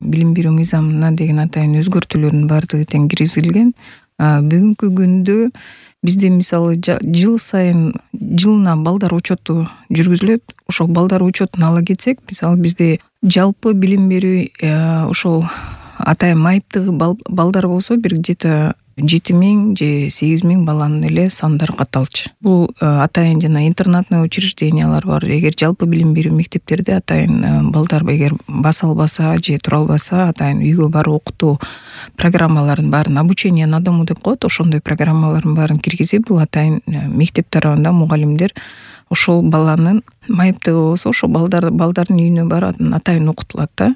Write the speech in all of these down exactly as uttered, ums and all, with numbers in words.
билим берүү мыйзамына деген атайын өзгөртүүлөрдүн баардыгы тең киргизилген. Бүгүнкү күндө бизде мисалы жыл сайын жылына балдар учету жүргүзүлөт. Ошол балдар учетун ала кетсек, мисалы бизде жалпы билим берүү ошол атайын майыптыгы балдар болсо бир где-то жети миң же сегиз миң баланын эле сандары катталчу. Бул атайын жана интернатный учреждениялар бар. Эгер жалпы билим берүү мектептерде атайын балдар эгер баса албаса же тура албаса, атайын үйгө барып окутуу программаларын баарын, обучение на дому деп коет, ошондой программалардын баарын киргизип, бул атайын мектеп тарабында мугалимдер ошол баланын майыптыгы болсо ошол балдар балдардын үйүнө барып атайын окутулат да.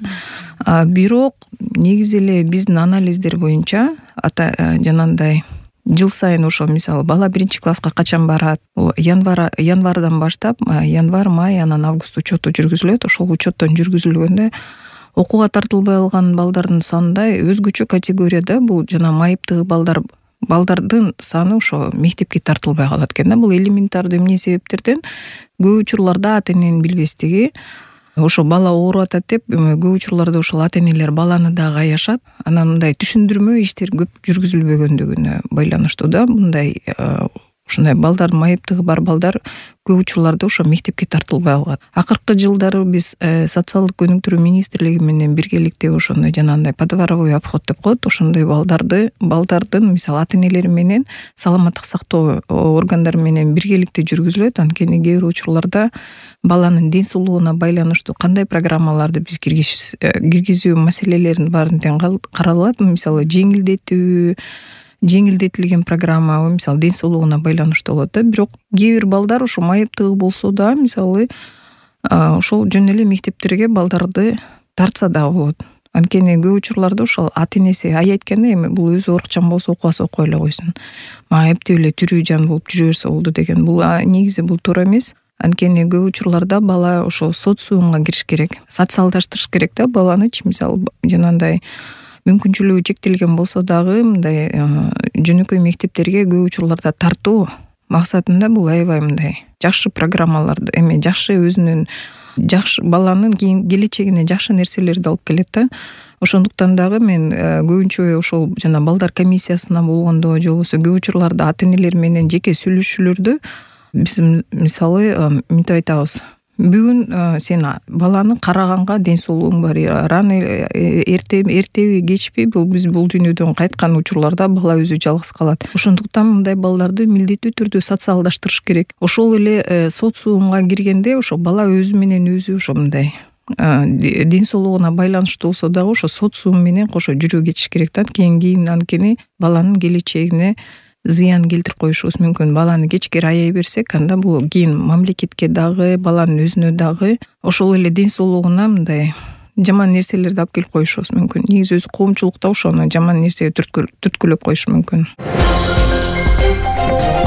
Бирок негизи эле биздин анализдер боюнча жанагындай жыл сайын ошо мисалы бала биринчи класска качан барат, январь январдан баштап январь, май, анан август учету жүргүзүлөт. Ошол учеттон жүргүзүлгөндө окууга тартылбай калган балдардын санында өзгөчө категорияда бул жана майыптыгы балдар балдардын саны ошо мектепке тартылбай калат экен да. Бул элементардуу эмне себептерден? Көп учурларда ата эненин билбестиги, ошо бала ооруп атат деп көп учурларда ошол ата энелер баланы дагы аяшат. Анан мындай түшүндүрмө иштер көп жүргүзүлбөгөндүгүнө байланыштуу да. Мындай ушундай балдар, майыптыгы бар балдар көп учурларда ошо мектепке тартылбай калат. Акыркы жылдары биз социалдык өнүктүрүү министрлиги менен биргеликте ошондой жанагындай подворовой обход деп коет, ошондой балдарды балдардын мисалы ата энелери менен саламаттык сактоо органдары менен биргеликте жүргүзүлөт. Анткени кээ бир учурларда баланын ден соолугуна байланыштуу кандай программаларды биз киргизүү маселелеринин баарын тең каралат. Мисалы жеңилдетүү жеңилдетилген программа, мисалы ден соолугуна байланыштуу болот да. Бирок кээ бир балдар ошо майыптыгы болсо да, мисалы ошол жөн эле мектептерге балдарды тартса дагы болот. Анткени көп учурларда ошол ата энеси ай айтканда, эми бул өзү орукчан болсо окубаса окуй эле койсун, мага эптеп эле тирүү жан болуп жүрө берсе болду деген. Бул негизи бул туура эмес. Анткени көп учурларда бала ошо социумга кириш керек, социалдаштырыш керек да баланыч. Мисалы жанагындай мүмкүнчүлүгү чектелген болсо дагы мындай жөнөкөй мектептерге көп учурларда тартуу максатында бул аябай мындай жакшы программаларды, эми жакшы өзүнүн жакшы баланын келечегине жакшы нерселерди алып келет да. Ошондуктан дагы мен көбүнчө ошол жана балдар комиссиясына болгондо же болбосо көп учурларда ата энелер менен жеке сүйлөшүүлөрдү биз мисалы мынтип айтабыз: бүгүн сен баланы караганга ден соолугуң бар, рано эрте эртеби кечпи бул биз бул дүйнөдөн кайткан учурларда бала өзү жалгыз калат. Ошондуктан мындай балдарды милдеттүү түрдө социалдаштырыш керек. Ошол эле социумга киргенде ошо бала өзү менен өзү ошо мындай ден соолугуна байланыштуу болсо дагы ошо социум менен кошо жүрө кетиш керек да. Кийин кийин анткени баланын келечегине зыян келтирип коюшубуз мүмкүн. Баланы кечкери аяй берсек, анда бул кийин мамлекетке дагы, баланын өзүнө дагы ошол эле ден соолугуна мындай жаман нерселерди алып келип коюшубуз мүмкүн. Негизи өзү коомчулукта ошону жаман нерсеге түрткүлөп коюшу мүмкүн.